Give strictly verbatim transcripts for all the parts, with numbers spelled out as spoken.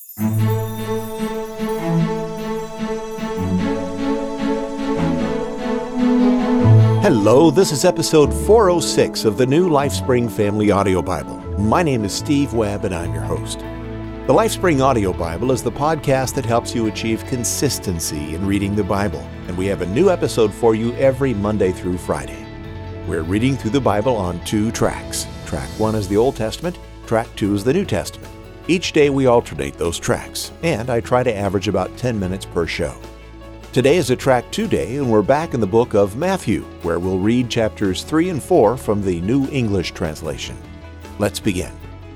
Hello, this is episode four oh six of the new LifeSpring Family Audio Bible. My name is Steve Webb and I'm your host. The LifeSpring Audio Bible is the podcast that helps you achieve consistency in reading the Bible, and we have a new episode for you every Monday through Friday. We're reading through the Bible on two tracks. Track one is the Old Testament, track two is the New Testament. Each day we alternate those tracks, and I try to average about ten minutes per show. Today is a track two day, and we're back in the book of Matthew, where we'll read chapters three and four from the New English Translation. Let's begin.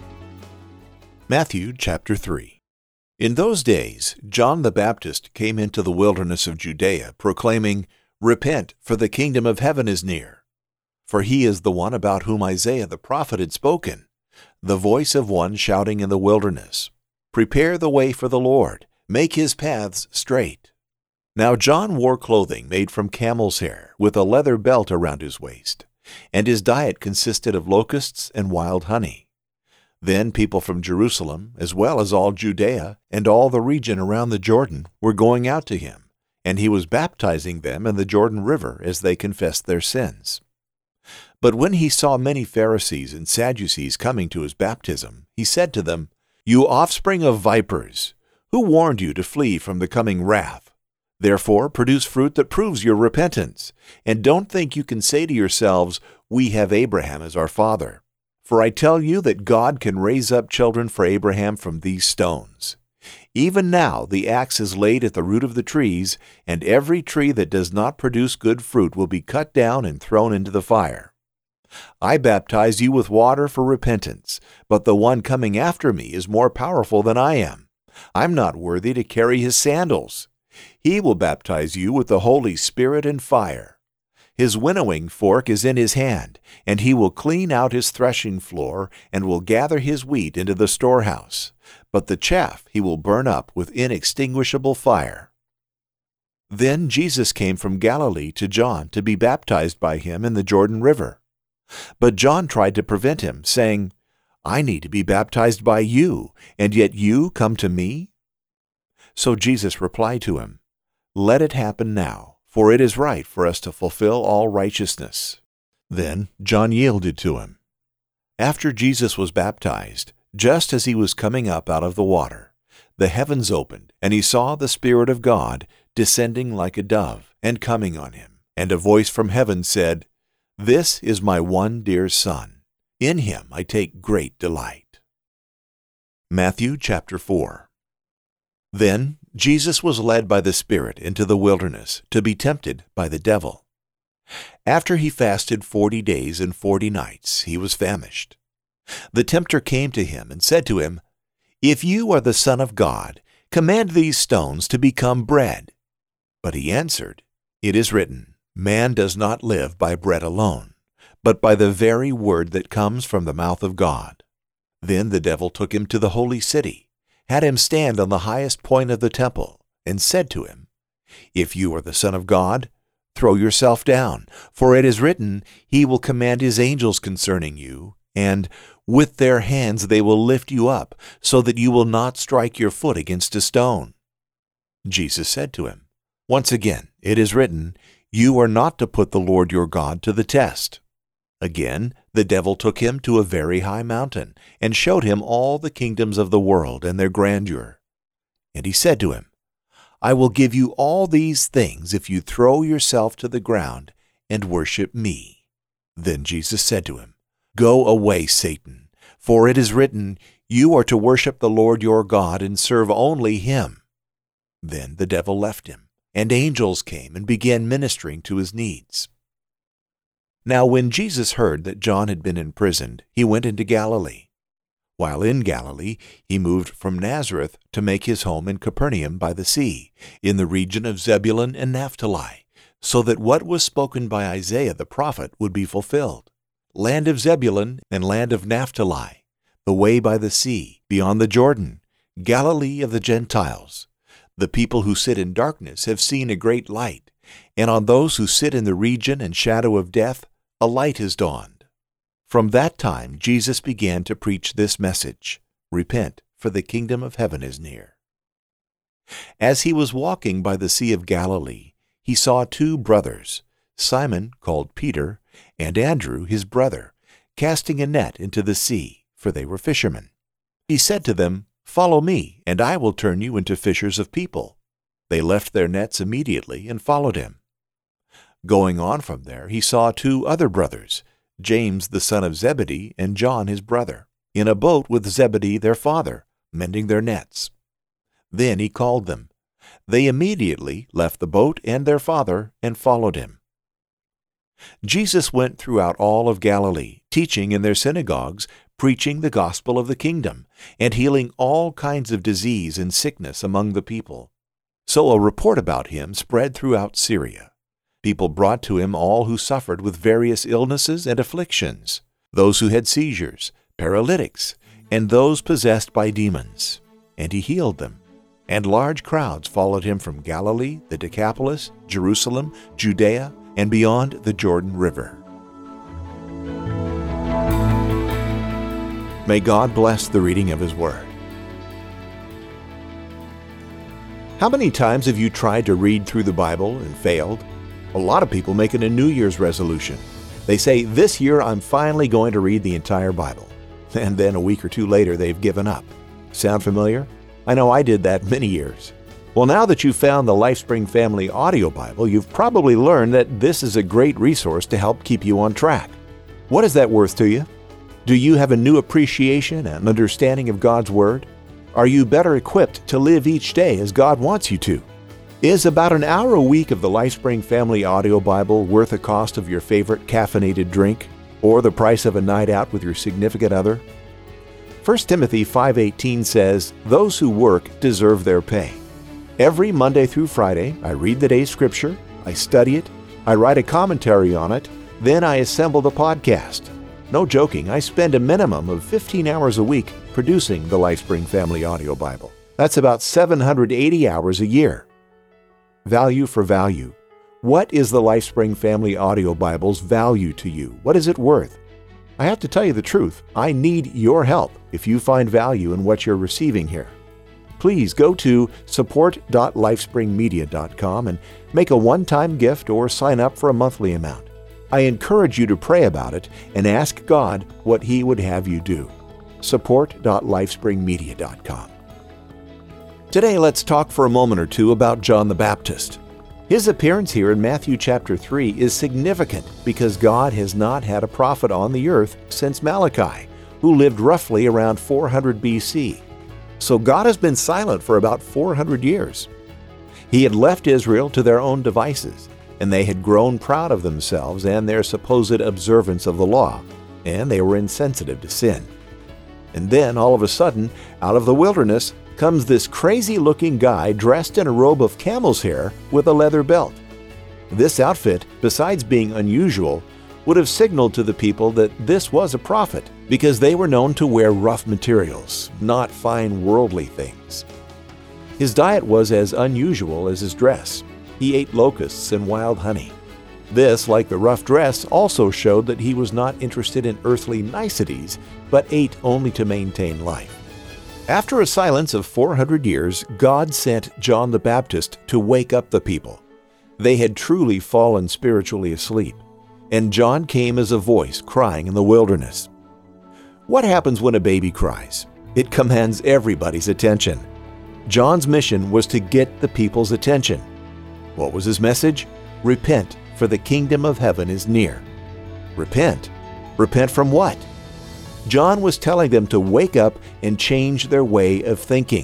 Matthew chapter three. In those days, John the Baptist came into the wilderness of Judea, proclaiming, "Repent, for the kingdom of heaven is near." For he is the one about whom Isaiah the prophet had spoken, the voice of one shouting in the wilderness, "Prepare the way for the Lord, make his paths straight." Now John wore clothing made from camel's hair, with a leather belt around his waist, and his diet consisted of locusts and wild honey. Then people from Jerusalem, as well as all Judea and all the region around the Jordan, were going out to him, and he was baptizing them in the Jordan River as they confessed their sins. But when he saw many Pharisees and Sadducees coming to his baptism, he said to them, "You offspring of vipers, who warned you to flee from the coming wrath? Therefore, produce fruit that proves your repentance, and don't think you can say to yourselves, 'We have Abraham as our father.' For I tell you that God can raise up children for Abraham from these stones. Even now the axe is laid at the root of the trees, and every tree that does not produce good fruit will be cut down and thrown into the fire. I baptize you with water for repentance, but the one coming after me is more powerful than I am. I'm not worthy to carry his sandals. He will baptize you with the Holy Spirit and fire. His winnowing fork is in his hand, and he will clean out his threshing floor and will gather his wheat into the storehouse, but the chaff he will burn up with inextinguishable fire." Then Jesus came from Galilee to John to be baptized by him in the Jordan River. But John tried to prevent him, saying, "I need to be baptized by you, and yet you come to me?" So Jesus replied to him, "Let it happen now, for it is right for us to fulfill all righteousness." Then John yielded to him. After Jesus was baptized, just as he was coming up out of the water, the heavens opened, and he saw the Spirit of God descending like a dove and coming on him. And a voice from heaven said, "This is my one dear Son. In him I take great delight." Matthew chapter four. Then Jesus was led by the Spirit into the wilderness to be tempted by the devil. After he fasted forty days and forty nights, he was famished. The tempter came to him and said to him, "If you are the Son of God, command these stones to become bread." But he answered, "It is written, 'Man does not live by bread alone, but by the very word that comes from the mouth of God.'" Then the devil took him to the holy city, had him stand on the highest point of the temple, and said to him, "If you are the Son of God, throw yourself down, for it is written, 'He will command his angels concerning you, and with their hands they will lift you up, so that you will not strike your foot against a stone.'" Jesus said to him, "Once again, it is written, 'You are not to put the Lord your God to the test.'" Again, the devil took him to a very high mountain, and showed him all the kingdoms of the world and their grandeur. And he said to him, "I will give you all these things if you throw yourself to the ground and worship me." Then Jesus said to him, "Go away, Satan, for it is written, 'You are to worship the Lord your God and serve only him.'" Then the devil left him, and angels came and began ministering to his needs. Now when Jesus heard that John had been imprisoned, he went into Galilee. While in Galilee, he moved from Nazareth to make his home in Capernaum by the sea, in the region of Zebulun and Naphtali, so that what was spoken by Isaiah the prophet would be fulfilled. Land of Zebulun and land of Naphtali, the way by the sea, beyond the Jordan, Galilee of the Gentiles. The people who sit in darkness have seen a great light, and on those who sit in the region and shadow of death, a light has dawned. From that time Jesus began to preach this message, "Repent, for the kingdom of heaven is near." As he was walking by the Sea of Galilee, he saw two brothers, Simon, called Peter, and Andrew, his brother, casting a net into the sea, for they were fishermen. He said to them, "Follow me, and I will turn you into fishers of people." They left their nets immediately and followed him. Going on from there, he saw two other brothers, James the son of Zebedee and John his brother, in a boat with Zebedee their father, mending their nets. Then he called them. They immediately left the boat and their father and followed him. Jesus went throughout all of Galilee, teaching in their synagogues, preaching the gospel of the kingdom, and healing all kinds of disease and sickness among the people. So a report about him spread throughout Syria. People brought to him all who suffered with various illnesses and afflictions, those who had seizures, paralytics, and those possessed by demons, and he healed them. And large crowds followed him from Galilee, the Decapolis, Jerusalem, Judea, and beyond the Jordan River. May God bless the reading of His Word. How many times have you tried to read through the Bible and failed? A lot of people make it a New Year's resolution. They say, "This year I'm finally going to read the entire Bible." And then a week or two later, they've given up. Sound familiar? I know I did that many years. Well, now that you've found the LifeSpring Family Audio Bible, you've probably learned that this is a great resource to help keep you on track. What is that worth to you? Do you have a new appreciation and understanding of God's Word? Are you better equipped to live each day as God wants you to? Is about an hour a week of the LifeSpring Family Audio Bible worth the cost of your favorite caffeinated drink or the price of a night out with your significant other? First Timothy five eighteen says, "Those who work deserve their pay." Every Monday through Friday, I read the day's scripture, I study it, I write a commentary on it, then I assemble the podcast. No joking, I spend a minimum of fifteen hours a week producing the LifeSpring Family Audio Bible. That's about seven hundred eighty hours a year. Value for value. What is the LifeSpring Family Audio Bible's value to you? What is it worth? I have to tell you the truth. I need your help if you find value in what you're receiving here. Please go to support dot lifespring media dot com and make a one-time gift or sign up for a monthly amount. I encourage you to pray about it and ask God what He would have you do. support dot lifespring media dot com. Today, let's talk for a moment or two about John the Baptist. His appearance here in Matthew chapter three is significant because God has not had a prophet on the earth since Malachi, who lived roughly around four hundred B C. So God has been silent for about four hundred years. He had left Israel to their own devices, and they had grown proud of themselves and their supposed observance of the law, and they were insensitive to sin. And then, all of a sudden, out of the wilderness, comes this crazy-looking guy dressed in a robe of camel's hair with a leather belt. This outfit, besides being unusual, would have signaled to the people that this was a prophet because they were known to wear rough materials, not fine worldly things. His diet was as unusual as his dress. He ate locusts and wild honey. This, like the rough dress, also showed that he was not interested in earthly niceties, but ate only to maintain life. After a silence of four hundred years, God sent John the Baptist to wake up the people. They had truly fallen spiritually asleep, and John came as a voice crying in the wilderness. What happens when a baby cries? It commands everybody's attention. John's mission was to get the people's attention. What was his message? Repent, for the kingdom of heaven is near. Repent? Repent from what? John was telling them to wake up and change their way of thinking.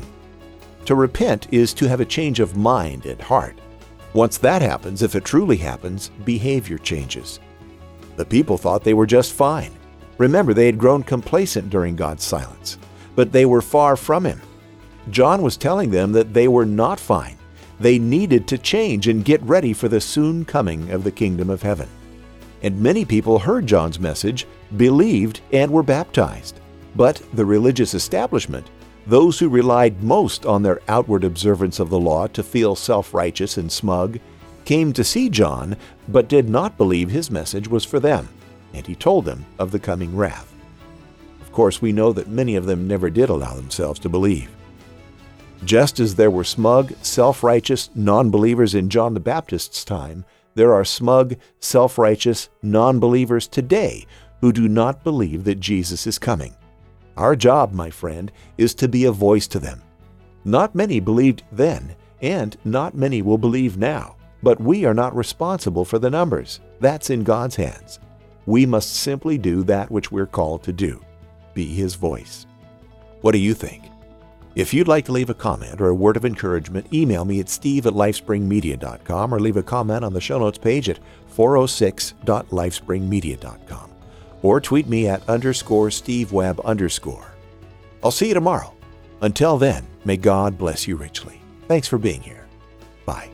To repent is to have a change of mind and heart. Once that happens, if it truly happens, behavior changes. The people thought they were just fine. Remember, they had grown complacent during God's silence, but they were far from Him. John was telling them that they were not fine. They needed to change and get ready for the soon coming of the kingdom of heaven. And many people heard John's message, believed, and were baptized. But the religious establishment, those who relied most on their outward observance of the law to feel self-righteous and smug, came to see John, but did not believe his message was for them, and he told them of the coming wrath. Of course, we know that many of them never did allow themselves to believe. Just as there were smug, self-righteous non-believers in John the Baptist's time, there are smug, self-righteous non-believers today who do not believe that Jesus is coming. Our job, my friend, is to be a voice to them. Not many believed then, and not many will believe now, but we are not responsible for the numbers. That's in God's hands. We must simply do that which we're called to do, be His voice. What do you think? If you'd like to leave a comment or a word of encouragement, email me at steve at lifespringmedia dot com or leave a comment on the show notes page at four oh six dot lifespringmedia dot com or tweet me at underscore stevewebb underscore. I'll see you tomorrow. Until then, may God bless you richly. Thanks for being here. Bye.